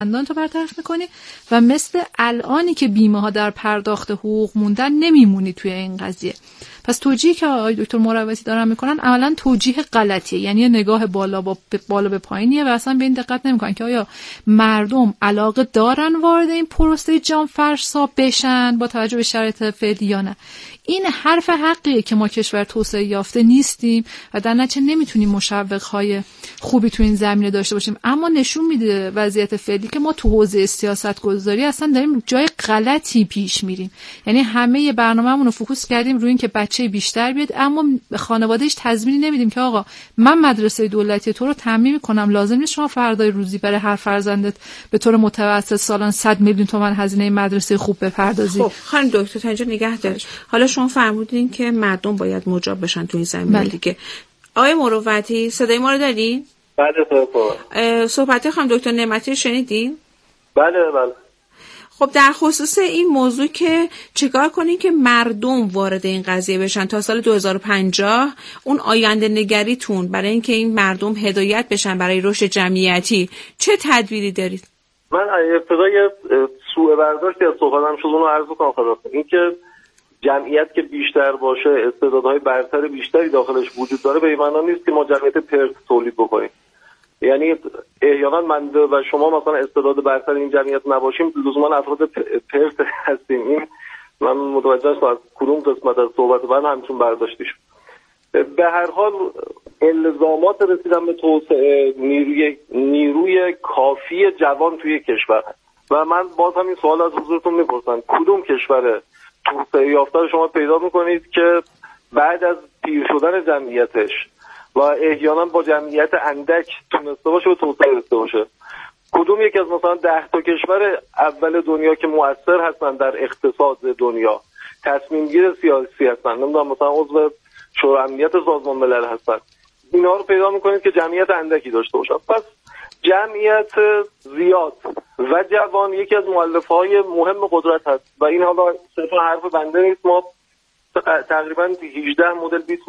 تو برطرف میکنی و مثل الانی که بیمه ها در پرداخت حقوق موندن نمیمونی توی این قضیه. پس توجیهی که آقای دکتر مروتی دارن میکنن عملاً توجیه غلطیه، یعنی نگاه بالا به پایینیه و اصلا به این دقت نمیکنن که آیا مردم علاقه دارن وارد این پروسه جانفرسا بشن با توجه به شرایط فعلی یا نه. این حرف حقیه که ما کشور توسعه یافته نیستیم و در نتیجه نمیتونیم مشوق‌های خوبی تو این زمینه داشته باشیم، اما نشون میده وضعیت فعلی که ما تو حوزه سیاست‌گذاری اصلا داریم جای غلطی پیش میریم. یعنی همه برنامه‌مون رو فوکوس کردیم روی این که بچه بیشتر بیاد، اما به خانواده‌اش تضمینی نمیدیم که آقا من مدرسه دولتی تو رو تامین می‌کنم، لازم نیست شما فردای روزی برای هر فرزندت به طور متوسط سالانه 100 میلیون تومان هزینه مدرسه خوب بپردازی. خب خانم دکتر تا اینجا نگه دارید. حالا شما فرمودین که مردم باید مجاب بشن تو این زمینه دیگه. آقای مروتی صدای ما رو دارین؟ بله صحبت خانم دکتر نعمتی رو شنیدین؟ بله. خب در خصوص این موضوع که چیکار کنین که مردم وارد این قضیه بشن تا سال 2050 اون آینده نگریتون برای اینکه این مردم هدایت بشن برای رشد جمعیتی چه تدبیری دارید؟ من ابتدای سوء برداشتی از صحبتم شد اون رو عرض کنم خدمتتون. این که جمعیت که بیشتر باشه استعدادهای برتر بیشتری داخلش وجود داره به این معنا نیست که ما جمعیت پرت تولید بکنیم. یعنی احیانا من و شما مثلا استعداد برتر این جمعیت نباشیم لزوما افراد پرت هستیم. این من متوجه هستم از کدوم قسمت از صحبت من همچون برداشتی شد. به هر حال الزامات رسیدن به توسعه نیروی کافی جوان توی کشور و من باز همین سوال از حضورتون میپرسم کدوم کشور توسعه یافته رو شما پیدا میکنید که بعد از پیر شدن جمعیتش و احیانا با جمعیت اندک تونسته باشه و توسعه داشته باشه؟ کدوم یک از مثلا 10 تا کشور اول دنیا که مؤثر هستن در اقتصاد دنیا، تصمیم گیر سیاسی هستن، نمیدونم مثلا عضو شورای امنیت سازمان ملل هستن، اینا رو پیدا میکنید که جمعیت اندکی داشته باشن؟ پس جمعیت زیاد و جوان یکی از مؤلفه‌های مهم قدرت هست و این حالا صرفا حرف بنده نیست. ما تقریبا 18 مدل 20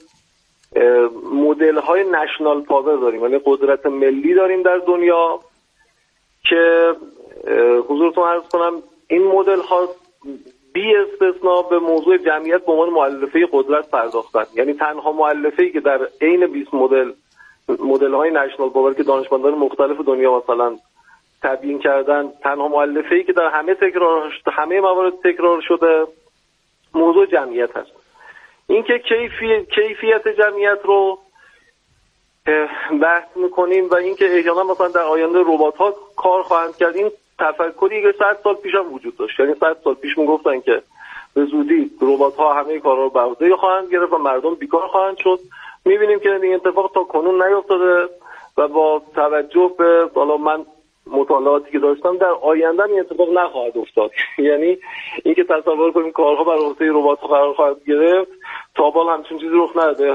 مدل های نشنال پاور داریم، یعنی قدرت ملی داریم در دنیا که حضورتون عرض کنم این مدل ها بی استثناء به موضوع جمعیت به عنوان مؤلفه قدرت پرداختن. یعنی تنها مؤلفه‌ای که در عین 20 مدل های نشنال پاور که دانشمندان مختلف دنیا مثلا تبیین کردن، تنها مؤلفه‌ای که در همه موارد تکرار شده موضوع جمعیت هست. اینکه کیفیت جمعیت رو بحث میکنیم و اینکه احیانا مثلا در آینده ربات‌ها کار خواهند کرد، این تفکری که 100 سال پیش هم وجود داشت. یعنی 100 سال پیش میگفتن که به زودی ربات‌ها همه کارا رو بر عهده خواهند گرفت و مردم بیکار خواهند شد. میبینیم که این اتفاق تا کنون نیفتاده و با توجه به حالا من مطالعاتی که داشتم در آینده این اتفاق نخواهد افتاد. یعنی اینکه تصور کنیم کارها بر عهده ربات‌ها قرار خواهد گرفت تا حالا همچین چیزی رخ نداده.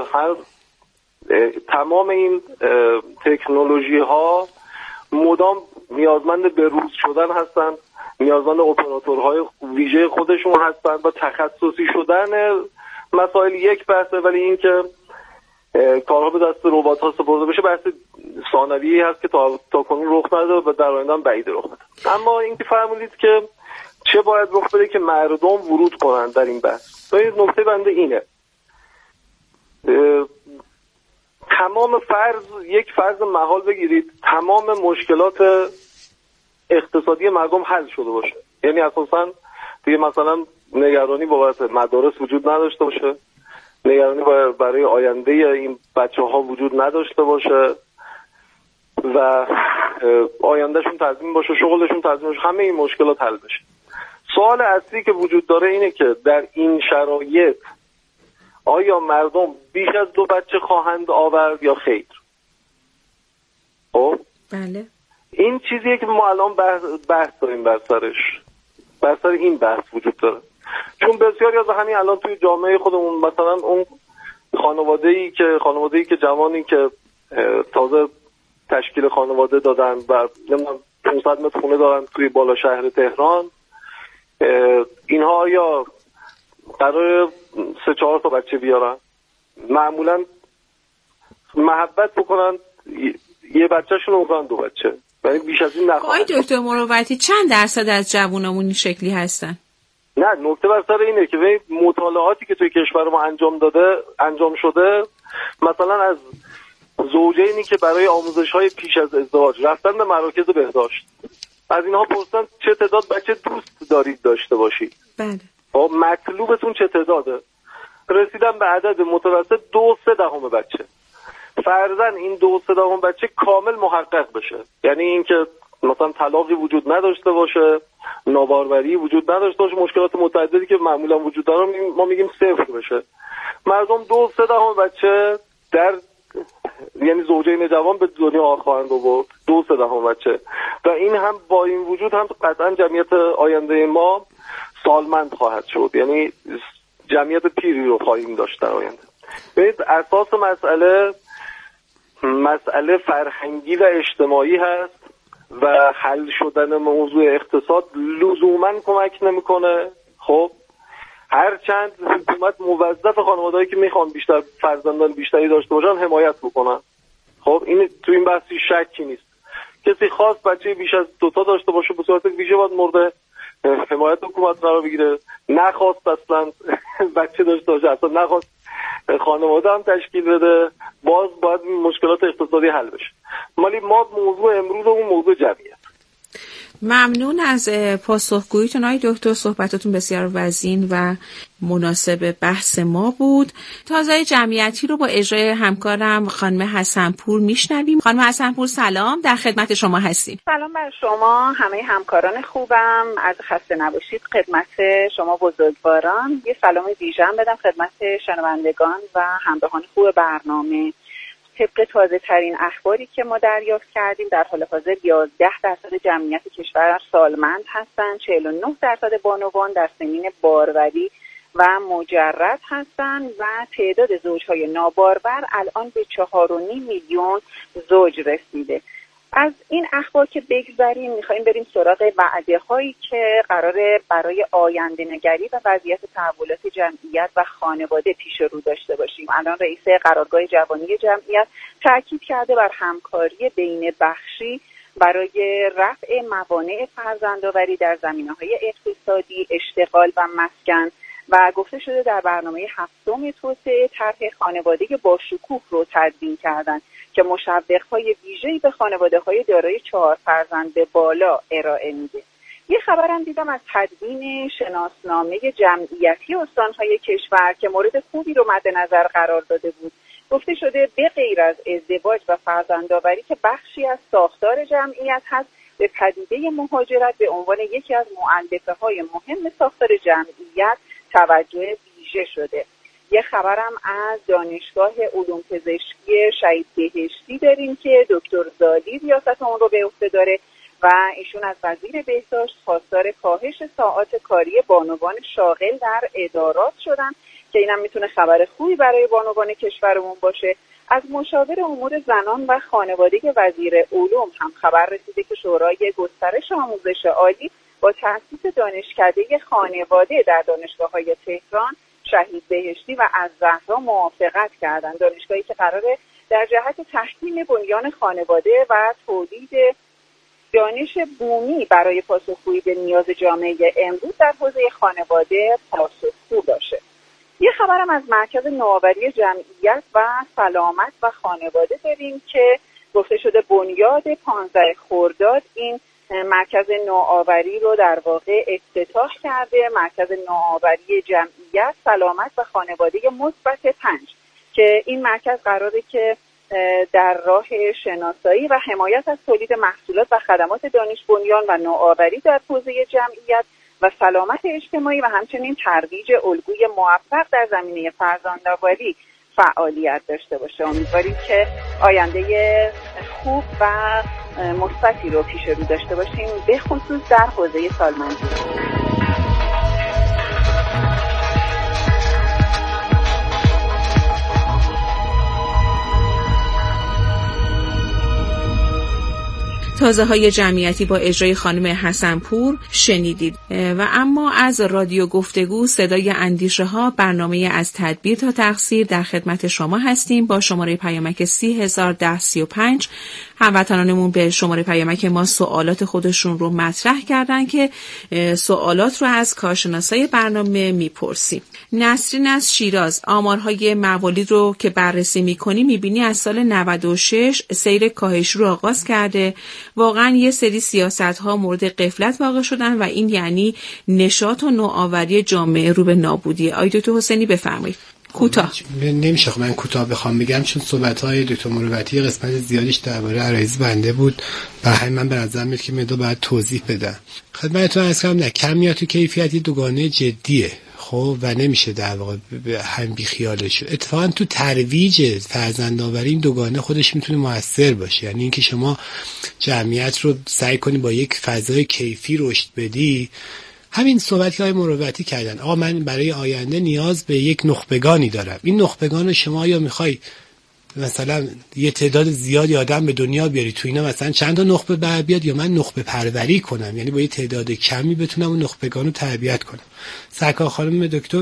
تمام این تکنولوژی ها مدام نیازمند به روز شدن هستن، نیازمند اپراتورهای ویژه خودشون هستن و تخصصی شدن مسائل یک بحثه، ولی این که کارها به دست ربات ها سپرده بشه بحث ثانویه‌ای هست که تا کنون رخ نداده و در آینده هم بعید رخ بده. اما اینکه فرمودید که چه باید رخ بده که مردم ورود کنند در این بحث، این نکته بنده اینه تمام یک فرض محال بگیرید تمام مشکلات اقتصادی مردم حل شده باشه، یعنی اساساً دیگه مثلا نگرانی بابت مدارس وجود نداشته باشه، نگرانی برای آینده این بچه‌ها وجود نداشته باشه و آیندهشون تضمین باشه، شغلشون تضمین باشه، همه این مشکلات حل بشه. سوال اصلی که وجود داره اینه که در این شرایط آیا مردم بیش از 2 بچه خواهند آورد یا خیر؟ خب بله، این چیزیه که ما الان بحث داریم بر سر این بحث وجود داره، چون بسیاری از همین الان توی جامعه خودمون مثلا اون خانواده‌ای که جوانی که تازه تشکیل خانواده دادن و نمیدونم 500 متر خونه دارن توی بالا شهر تهران، اینها آیا قرار 3-4 تا بچه بیارن؟ معمولا محبت بکنن یه بچه‌شون رو بکنن 2 بچه یعنی بیش از این نخواهد. آقای دکتر مروتی چند درصد از جوانامون این شکلی هستن؟ نه، نکته بر سر اینه که مطالعاتی که توی کشور ما انجام شده، مثلا از زوجینی که برای آموزش‌های پیش از ازدواج رفتن به مراکز بهداشت، از اینها پرسیدن چه تعداد بچه دوست دارید داشته باشید. بله. مطلوبتون چه تعداده؟ رسیدن به عدد متوسط 2/3 بچه. فرضاً این 2/3 بچه کامل محقق بشه، یعنی اینکه مثلا طلاقی وجود نداشته باشه، ناباروری وجود نداشته باشه، مشکلات متعددی که معمولا وجود داره ما میگیم 0 بشه. مردم 2/3 بچه یعنی زوجین جوان به دنیا خواهند آورد، 2/3 بچه، و این هم با این وجود هم قطعا جمعیت آینده ما سالمند خواهد شد، یعنی جمعیت پیری رو خواهیم داشت در آینده. ببینید اساس مسئله فرهنگی و اجتماعی هست و حل شدن موضوع اقتصاد لزوما کمک نمیکنه. خب هرچند حکومت موظف خانواده‌ای که میخوان بیشتر فرزندان بیشتری داشته باشن حمایت بکنن. خب این تو این بحثی شکی نیست. کسی خواست بچه بیش از 2 داشته باشه به صورت ویژه باید مورد حمایت حکومت قرار بگیره. نخواست اصلا بچه داشته باشه، اصلا نخواست خانواده هم تشکیل بده، باز باید مشکلات اقتصادی حل بشه. ولی ما موضوع امروزمون موضوع جمعیت. ممنون از پاسخگوییتون آقای دکتر، صحبتاتون بسیار وزین و مناسب بحث ما بود. تازه جمعیتی رو با اجرای همکارم خانم حسنپور میشنویم. خانم حسنپور سلام، در خدمت شما هستیم. سلام بر شما همه همکاران خوبم، از خسته نباشید خدمت شما بزرگواران. یه سلام ویژه‌ام بدم خدمت شنوندگان و همراهان خوب برنامه. طبق تازه ترین اخباری که ما دریافت کردیم در حال حاضر 11% جمعیت کشور سالمند هستند، 49% بانوان در سنین باروری و مجرد هستند و تعداد زوجهای نابارور الان به 4.5 میلیون زوج رسیده. از این اخبار که بگذاریم میخواییم بریم سراغ وعده هایی که قراره برای آینده نگری و وضعیت تحولات جمعیت و خانواده پیش رو داشته باشیم. الان رئیس قرارگاه جوانی جمعیت تاکید کرده بر همکاری بین بخشی برای رفع موانع فرزندآوری در زمینه‌های اقتصادی، اشتغال و مسکن و گفته شده در برنامه 7 توسعه طرح خانواده با شکوه رو تدوین کردن که مشوق‌های ویژه‌ای به خانواده‌های دارای 4 فرزند به بالا ارائه میده. یه خبرم دیدم از تدوین شناسنامه جمعیتی استان‌های کشور که مورد خوبی رو مد نظر قرار داده بود. گفته شده به غیر از ازدواج و فرزندآوری که بخشی از ساختار جمعیت هست، به پدیده مهاجرت به عنوان یکی از مؤلفه‌های مهم ساختار جمعیت توجه ویژه شده. یه خبرم از دانشگاه علوم پزشکی شهید بهشتی داریم که دکتر زالی ریاست اون رو به عهده داره و ایشون از وزیر بهداشت خواستار کاهش ساعات کاری بانوان شاغل در ادارات شدن که اینم میتونه خبر خوبی برای بانوان کشورمون باشه. از مشاور امور زنان و خانواده وزیر علوم هم خبر رسیده که شورای گسترش آموزش عالی با تأسیس دانشکده خانواده در دانشگاه‌های تهران، شهید بهشتی و الزهرا موافقت کردند. دانشگاهی که قراره در جهت تحکیم بنیان خانواده و تولید دانش بومی برای پاسخگویی به نیاز جامعه امروز در حوزه خانواده پاسخگو باشه. یه خبرم از مرکز نوآوری جمعیت و سلامت و خانواده داریم که گفته شده بنیاد 15 خرداد این مرکز نوآوری رو در واقع افتتاح کرده، مرکز نوآوری جمعیت، سلامت و خانواده مثبت 5 که این مرکز قراره که در راه شناسایی و حمایت از تولید محصولات و خدمات دانش بنیان و نوآوری در حوزه جمعیت و سلامت اجتماعی و همچنین ترویج الگوی موفق در زمینه فرزندآوری فعالیت داشته باشه. امیدواریم که آینده خوب و مثبتی رو پیش رو داشته باشیم، به خصوص در حوزه سالمندی. تازه‌های جمعیتی با اجرای خانم حسنپور شنیدید. و اما از رادیو گفتگو صدای اندیشه ها، برنامه از تدبیر تا تقصیر، در خدمت شما هستیم با شماره پیامک 301035. هموطنانمون به شماره پیامک ما سوالات خودشون رو مطرح کردن که سوالات رو از کارشناسای برنامه میپرسیم. نسرین از شیراز: آمارهای موالید رو که بررسی میکنی میبینی از سال 96 سیر کاهشی رو آغاز کرده. واقعا یه سری سیاست‌ها مورد غفلت واقع شدن و این یعنی نشاط و نوآوری جامعه رو به نابودی. آقای دکتر حسینی بفرمایید. کوتاه. نمیشه من کوتاه بخوام بگم چون صحبت‌های دکتر مروتی قسمت زیادیش درباره عرایض بنده بود و همین من به نظر میاد که مقدار باید توضیح بدم. خدمتتون عرض کنم نه کمیت و کیفیت دوگانه جدیه. خب و نمیشه در واقع هم بی خیالش. اتفاقا تو ترویج فرزندآوری این دوگانه خودش میتونه موثر باشه. یعنی اینکه شما جمعیت رو سعی کنی با یک فضای کیفی رشد بدی. همین صحبتی که آقای مروتی کردن، آقا من برای آینده نیاز به یک نخبگانی دارم. این نخبگان رو شما یا میخوای مثلا یه تعداد زیادی آدم به دنیا بیاری، تو اینا مثلا چند تا نخبه بر بیاد، یا من نخبه پروری کنم، یعنی با یه تعداد کمی بتونم اون نخبگان رو تربیت کنم. سرکار خانم دکتر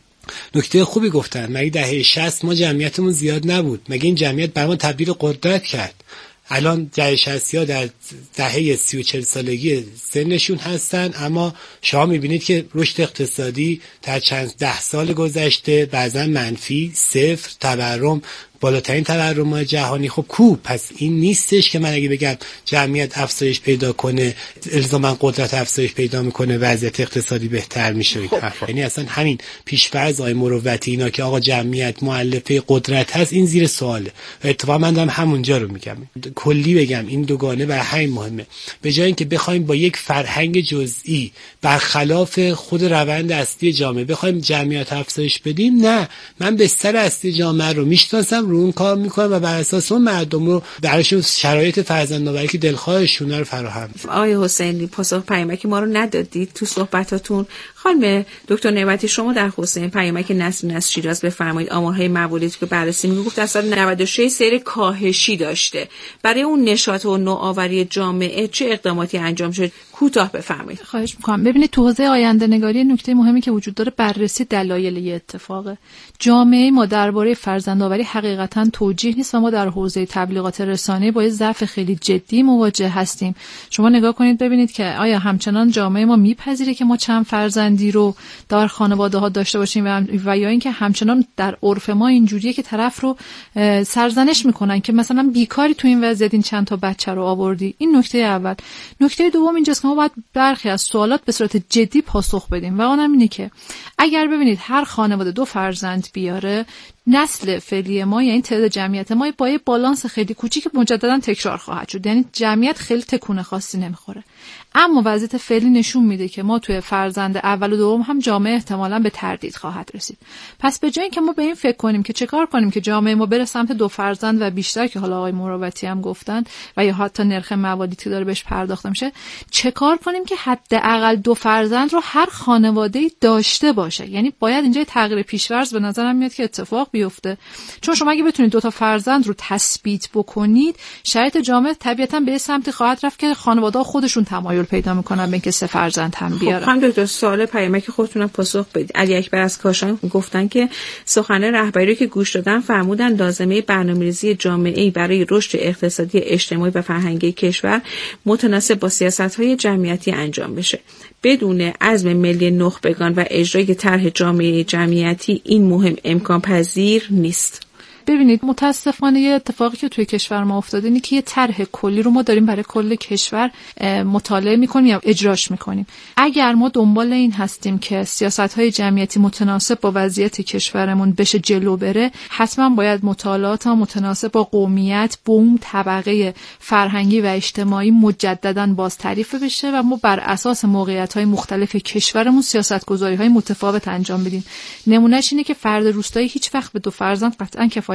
نکته خوبی گفتن. مگه دهه 60 ما جمعیتمون زیاد نبود؟ مگه این جمعیت برای ما تبدیل قدرت کرد؟ الان دهه 60ها در دهه 30 و 40 سالگی سنشون هستن، اما شما میبینید که رشد اقتصادی در چند 10 سال گذشته بعضا منفی، صفر، تورم، بالاترین تورم جهانی. خب کو؟ پس این نیستش که من اگه بگم جمعیت افزایش پیدا کنه الزاما قدرت افزایش پیدا میکنه وضعیت اقتصادی بهتر میشه. یعنی اصلا همین پیش‌فرض آقای مروتی اینا که آقا جمعیت مؤلفه قدرت هست این زیر سواله. اتفاقا من دارم همونجا رو میگم. کلی بگم این دوگانه برای همین مهمه. به جای اینکه بخوایم با یک فرهنگ جزئی برخلاف خود روند اصلی جامعه بخوایم جمعیت افزایش بدیم، نه، من بستر اصلی جامعه رو میشناسم، رو اون کار میکنم و بر اساس اون مردم رو براشون شرایط فرزندآوری که دلخواهشونه رو فراهم. آقای حسینی پاسخ پیامک ما رو ندادید تو صحبتاتون. خانم دکتر نعمتی شما در حسین پیامک نسرین از شیراز بفرمایید. آمارهای موالید که بررسی میگفت در سال 96 سیر کاهشی داشته. برای اون نشاط و نوآوری جامعه چه اقداماتی انجام شد؟ کوتاه بفرمایید. خواهش می‌کنم. ببینید تو حوزه آینده نگاری نکته مهمی که وجود داره بررسی دلایل یه اتفاقه. جامعه ما درباره فرزندآوری حقیقتاً توجیه نیست و ما در حوزه تبلیغات رسانه‌ای با ضعف خیلی جدی مواجه هستیم. شما نگاه کنید ببینید که آیا همچنان جامعه ما میپذیره که ما چند فرزندی رو در خانواده‌ها داشته باشیم و یا اینکه همچنان در عرف ما اینجوریه که طرف رو سرزنش میکنن که مثلا بیکاری تو این وضعیت این چند تا بچه رو آوردی. این نکته اول. نکته دوم اینجاست که ما باید برخی از سوالات به صورت جدی پاسخ بدیم و اونم اینه که اگر ببینید هر خانواده 2 فرزند بیاره، نسل فعلی ما یعنی تعداد جمعیت ما با یه بالانس خیلی کوچیک مجددا تکرار خواهد شد. یعنی جمعیت خیلی تکون خاصی نمیخوره. اما وضعیت فعلی نشون میده که ما توی فرزند اول و دوم هم جامعه احتمالاً به تردید خواهد رسید. پس به جای اینکه ما به این فکر کنیم که چه کار کنیم که جامعه ما بره سمت 2 فرزند و بیشتر که حالا آقای مروتی هم گفتن و یا حتی نرخ موالیدی که داره بهش پرداخته میشه، چه کار کنیم که حداقل 2 فرزند رو هر خانواده‌ای داشته باشه. یعنی باید اینجا تغییر پیش‌فرض به نظرم میاد که اتفاق بیفته. چون شما اگه بتونید 2 تا فرزند رو تثبیت بکنید، شرایط جامعه طبیعتاً به سمتی خواهد رفت که خانواده‌ها خودشون تمایل پیدا میکنن به اینکه 3 فرزند هم بیارن. خب دکتر سوال پیامک خودتونم پاسخ بدید. علی اکبر از کاشان گفتن که سخن رهبری که گوش دادن فرمودن لازمه برنامه‌ریزی جامعه‌ای برای رشد اقتصادی، اجتماعی و فرهنگی کشور متناسب با سیاست‌های جمعیتی انجام بشه. بدون عزم ملی نخبگان و اجرای طرح جامعه جمعیتی این مهم امکان پذیر نیست. ببینید متاسفانه یه اتفاقی که توی کشور ما افتاده اینه که یه طرح کلی رو ما داریم برای کل کشور مطالعه می‌کنیم یا اجراش می‌کنیم. اگر ما دنبال این هستیم که سیاست‌های جمعیتی متناسب با وضعیت کشورمون بشه جلو بره، حتما باید مطالعات متناسب با قومیت، بوم، طبقه فرهنگی و اجتماعی مجدداً باز تعریف بشه و ما بر اساس موقعیت‌های مختلف کشورمون سیاست‌گذاری‌های متفاوت انجام بدیم. نمونهش اینه که فرد روستایی هیچ وقت به 2 فرزند قطعاً کفایت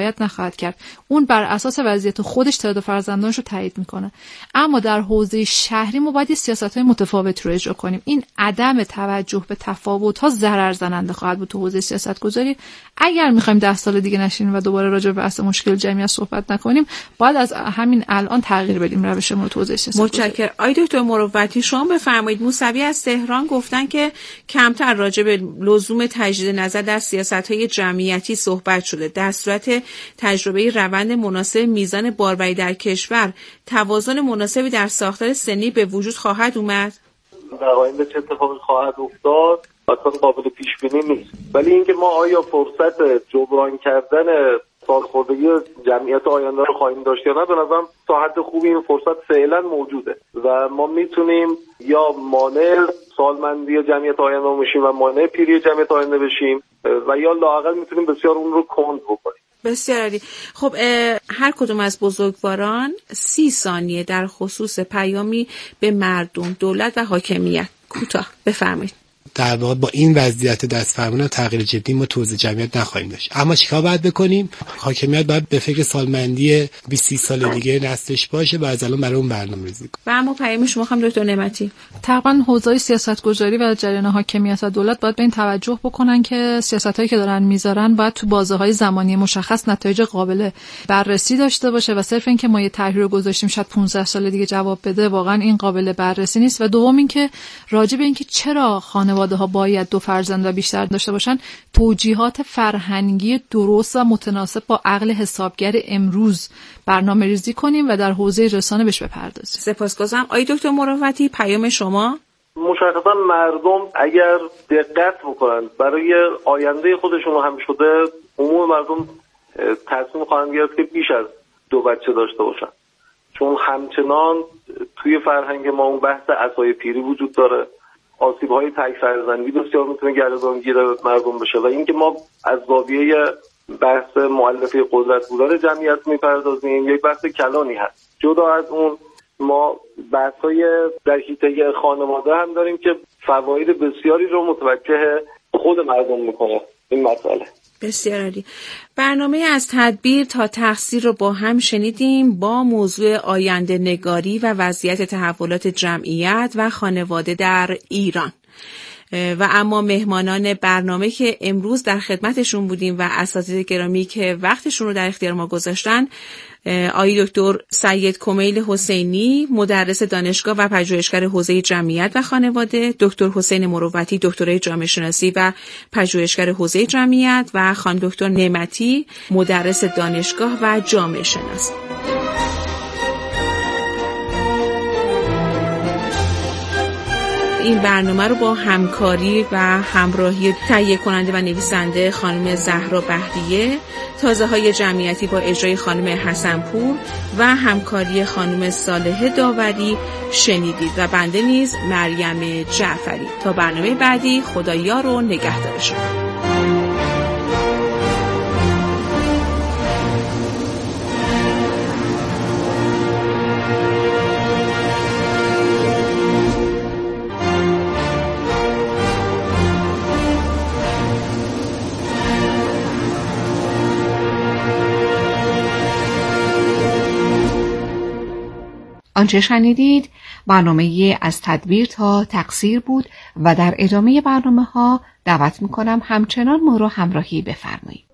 رعایت نخواهد کرد. اون بر اساس وضعیت خودش تعداد فرزندانش رو تایید میکنه. اما در حوزه شهری ما باید سیاست‌های متفاوت رو اجرا کنیم. این عدم توجه به تفاوت‌ها ضرر زننده خواهد بود تو حوزه سیاست‌گذاری. اگر می‌خوایم 10 سال دیگه نشینیم و دوباره راجع به بحث مشکل جمعیت صحبت نکنیم، باید از همین الان تغییر بدیم روشمون رو تو حوزه سیاست‌گذاری. متشکرم. آقای دکتر مروتی، شما بفرمایید. موسوی از تهران گفتن که کمتر راجع به لزوم تجدید نظر در سیاست‌های جمعیتی صحبت شده. در صورت تجربه روند مناسب میزان باربری در کشور، توازن مناسبی در ساختار سنی به وجود خواهد اومد؟ در آینده چه اتفاقی خواهد افتاد اصلا قابل پیش بینی نیست، ولی اینکه ما آیا فرصت جبران کردن سالخوردگی جمعیت آینده رو خواهیم داشت یا نه، به نظرم تا حد خوبی این فرصت فعلا موجوده و ما میتونیم یا مانع سالمندی جمعیت آینده بشیم و مانع پیری جمعیت آینده بشیم و یا لااقل میتونیم بسیار اون رو کند بکنیم. بسیار عالی. خب هر کدوم از بزرگواران 30 ثانیه در خصوص پیامی به مردم، دولت و حاکمیت کوتاه بفرمایید. در واقع با این وضعیت دست فرمون تغییر جدی ما توزیع جمعیت نخواهیم داشت. اما چیکار باید بکنیم؟ حاکمیت باید به فکر سالمندی 20 سال دیگه نسلش باشه و از الان برای اون برنامه‌ریزی کنه. و اما پیام شما هم دکتر نعمتی. طبعا حوزه سیاست‌گذاری و جریان حاکمیت و دولت باید به این توجه بکنن که سیاستایی که دارن میذارن باید تو بازه‌های زمانی مشخص نتایج قابل بررسی داشته باشه و صرف این که ما یه طرحی رو گذاشتیم شاید 15 سال دیگه جواب بده واقعا این قابل بررسی نیست. و دوم این که راجع به این که چرا خانواده‌ها باید 2 فرزند و بیشتر داشته باشن، توجیهات فرهنگی درست و متناسب با عقل حسابگر امروز برنامه‌ریزی کنیم و در حوزه رسانه بهش بپردازیم. سپاسگزارم. آقای دکتر مروتی پیام شما؟ مشخصا مردم اگر دقت بکنن برای آینده خودشون هم شده عموم مردم تصمیم خواهند گرفت که بیش از 2 بچه داشته باشن، چون همچنان توی فرهنگ ما اون بحث عصای پیری وجود داره. آسیب‌های تک فرزندی بسیار میتونه گردنگیر مردم بشه و اینکه ما از زاویه بحث مؤلفه قدرت بودن جمعیت میپردازیم یک بحث کلانی هست. جدا از اون ما بحث‌های در حیطه خانواده هم داریم که فواید بسیاری رو متوجه خود مردم میکنه این مسئله. بسیار عالی. برنامه از تدبیر تا تقصیر رو با هم شنیدیم با موضوع آینده نگاری و وضعیت تحولات جمعیت و خانواده در ایران. و اما مهمانان برنامه که امروز در خدمتشون بودیم و اساتید گرامی که وقتشون رو در اختیار ما گذاشتن، آقای دکتر سید کمیل حسینی، مدرس دانشگاه و پژوهشگر حوزه جمعیت و خانواده، دکتر حسین مروتی، دکترای جامعه شناسی و پژوهشگر حوزه جمعیت و خانم دکتر نعمتی، مدرس دانشگاه و جامعه شناسی. این برنامه رو با همکاری و همراهی تهیه کننده و نویسنده خانم زهرا بهریه، تازه‌های جمعیتی با اجرای خانم حسنپور و همکاری خانم صالحه داوری شنیدید و بنده نیز مریم جعفری. تا برنامه بعدی خدایار و نگهدار شما. آنچه شنیدید برنامه از تدبیر تا تقصیر بود و در ادامه برنامه ها دعوت میکنم همچنان ما رو همراهی بفرمایید.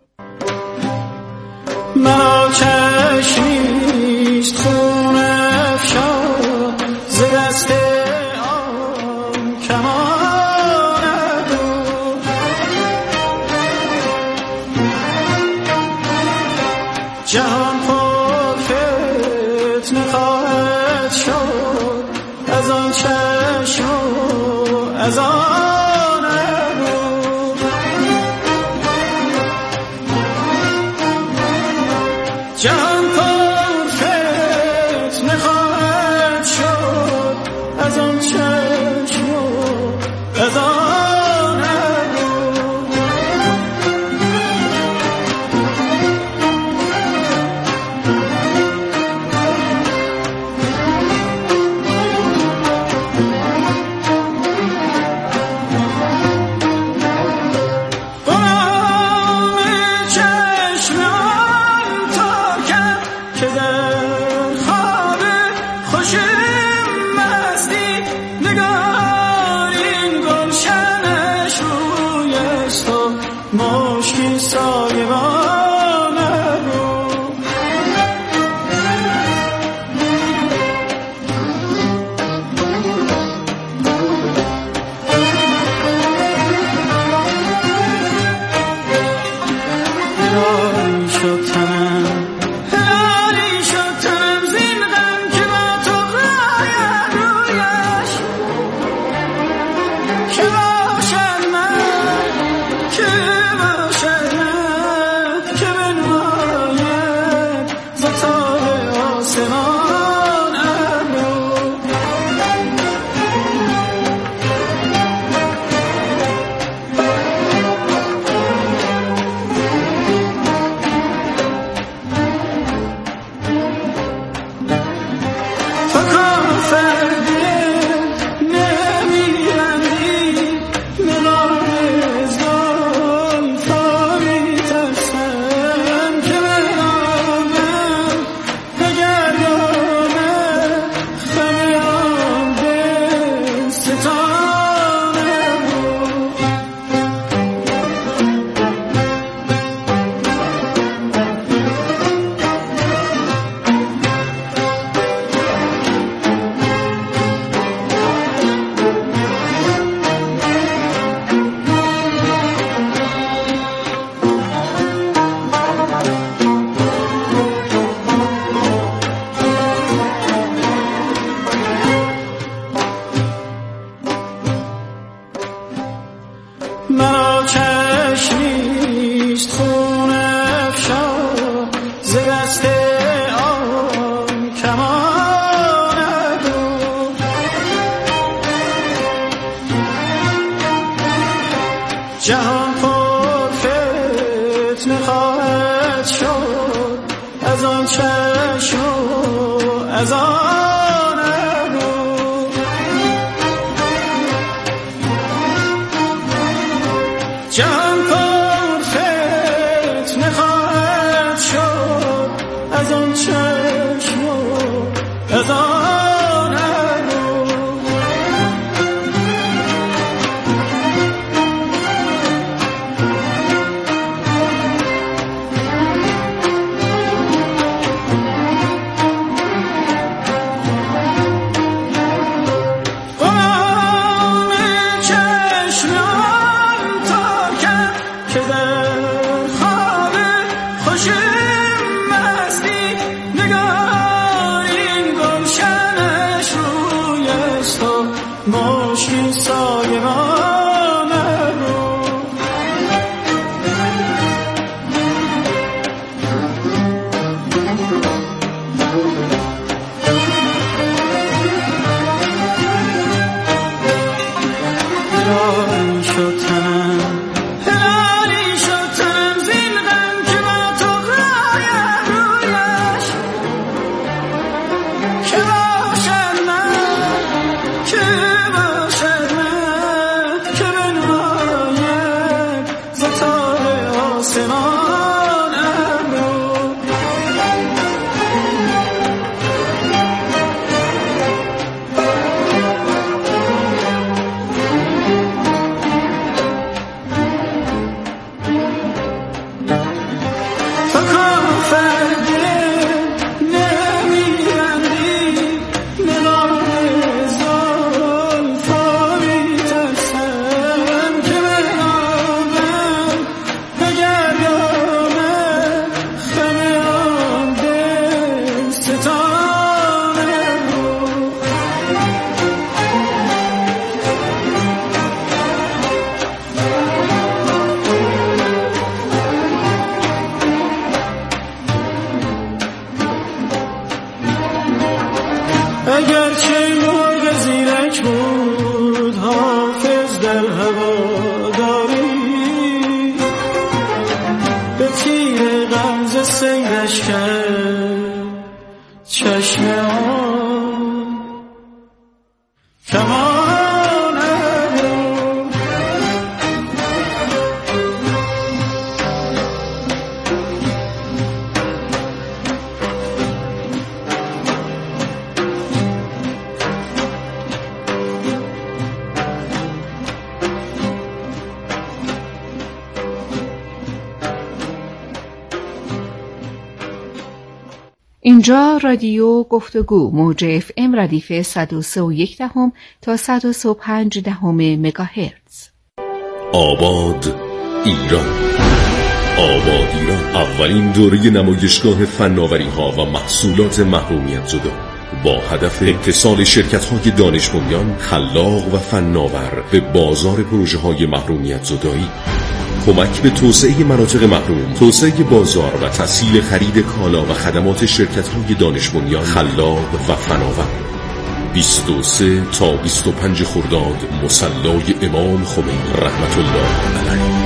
مرا چشمیست خون افشان ز دست آن کماند جهان پر فتنه خواهد شد از آن چشم و از آن ابرو جهان پر فتنه خواهد شد از آن چشم و از آن ابرو جهان پر فتنه خواهد شد از آن چشم و از آن ابرو. جهان پر فتنه خواهد شد از آن چشم و از آن اینجا رادیو گفتگو موج FM ردیف 103.1 تا 103.5 مگاهرتز. آباد ایران. آباد ایران اولین دوره نمایشگاه فناوری‌ها و محصولات محرومیت زدا با هدف اتصال شرکت‌های دانش بنیان، خلاق و فناور به بازار پروژه‌های محرومیت زدایی، کمک به توسعه مناطق محروم، توسعه بازار و تسهیل خرید کالا و خدمات شرکت‌های دانش بنیان، خلاق و فناور. 23 تا 25 خرداد مصلی امام خمینی رحمت الله علیه.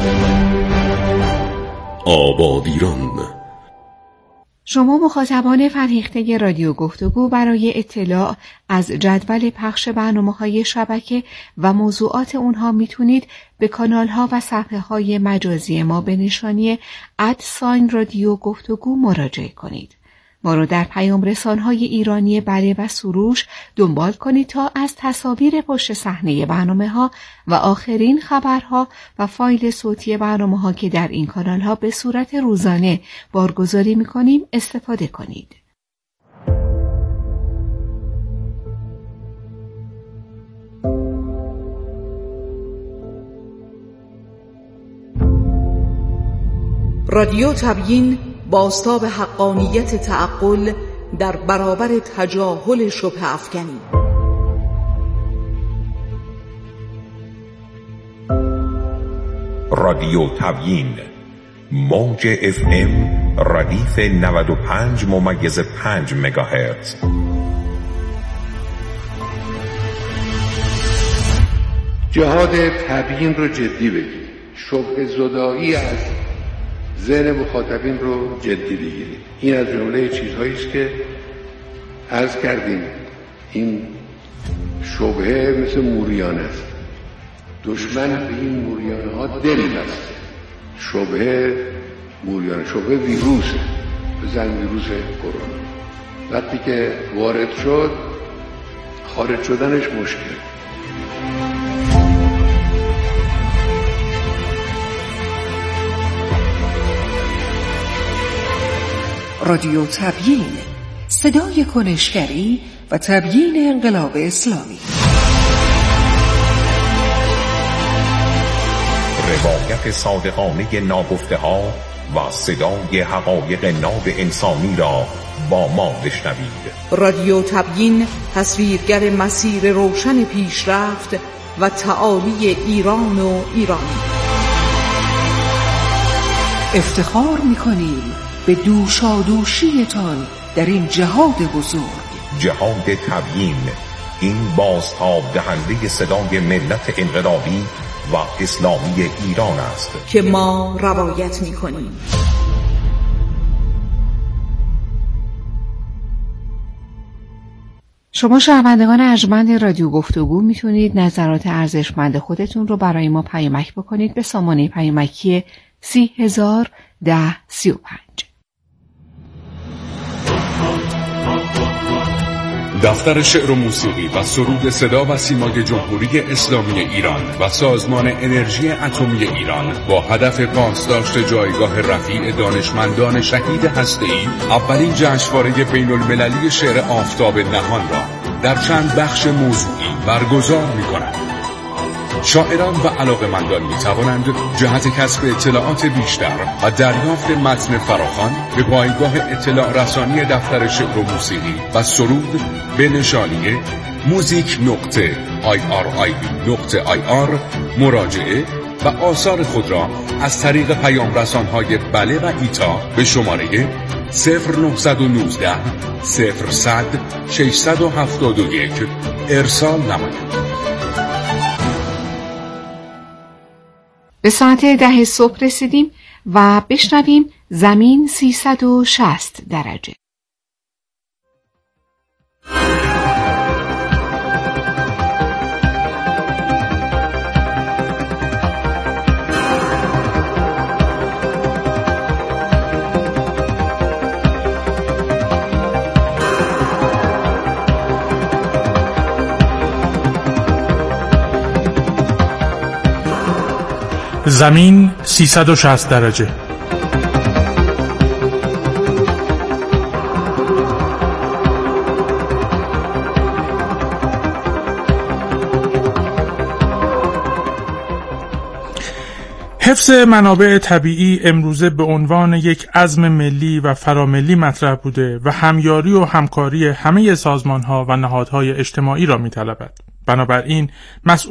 آباد ایران. شما مخاطبان فرهیخته رادیو گفتگو برای اطلاع از جدول پخش برنامه‌های شبکه و موضوعات اونها میتونید به کانال‌ها و صفحه‌های مجازی ما به نشانی @رادیو گفتگو مراجعه کنید. ما رو در پیام رسان‌های ایرانی بله و سروش دنبال کنید تا از تصاویر پشت صحنه برنامه‌ها و آخرین خبرها و فایل صوتی برنامه‌ها که در این کانال‌ها به صورت روزانه بارگذاری می‌کنیم استفاده کنید. رادیو تبیین بازتاب حقانیت تعقل در برابر تجاهل شبه افکنی. رادیو تبیین موج FM ردیف 95.5 مگاهرتز. جهاد تبیین رو جدی بگیر. شبهه زدایی از ذهن مخاطبین رو جدی بگیرید. این از جمله چیزهایی است که عرض کردیم این شبهه مثل موریانه است. دشمن به این موریانه ها دل بسته. شبهه موریانه، شبهه ویروسه، بزن ویروس کرونا. وقتی که وارد شد خارج شدنش مشکل. رادیو تبیین، صدای کنشگری و تبیین انقلاب اسلامی. روایت صادقانه ناگفته ها و صدای حقایق ناب انسانی را با ما بشنوید. رادیو تبیین، تصویرگر مسیر روشن پیشرفت و تعالی ایران و ایرانی. افتخار می‌کنیم به دوشادوشیتان در این جهاد بزرگ. جهاد تبیین، این بازتاب دهنده صدای ملت انقلابی و اسلامی ایران است که ما روایت می‌کنیم. شما شنوندگان ارجمند رادیو گفتگو میتونید نظرات ارزشمند خودتون رو برای ما پیامک بکنید به سامانه پیامکی 301035. دفتر شعر و موسیقی و سرود صدا و سیمای جمهوری اسلامی ایران و سازمان انرژی اتمی ایران با هدف پاسداشت جایگاه رفیع دانشمندان شهید هسته‌ای اولین جشنواره بین المللی شعر آفتاب نهان را در چند بخش موضوعی برگزار می‌کند. شاعران و علاقه‌مندان می‌توانند جهت کسب اطلاعات بیشتر و دریافت متن فراخوان به پایگاه اطلاع رسانی دفتر شعر و موسیقی و سرود به نشانی music.irib.ir مراجعه و آثار خود را از طریق پیام رسان‌های بله و ایتا به شماره 0919 0100 671 ارسال نمایید. به ساعت 10 صبح رسیدیم و بشنویم زمین 360 درجه. زمین 360 درجه. حفظ منابع طبیعی امروزه به عنوان یک عزم ملی و فراملی مطرح بوده و همیاری و همکاری همه سازمان‌ها و نهادهای اجتماعی را می‌طلبد. بنابراین مسئول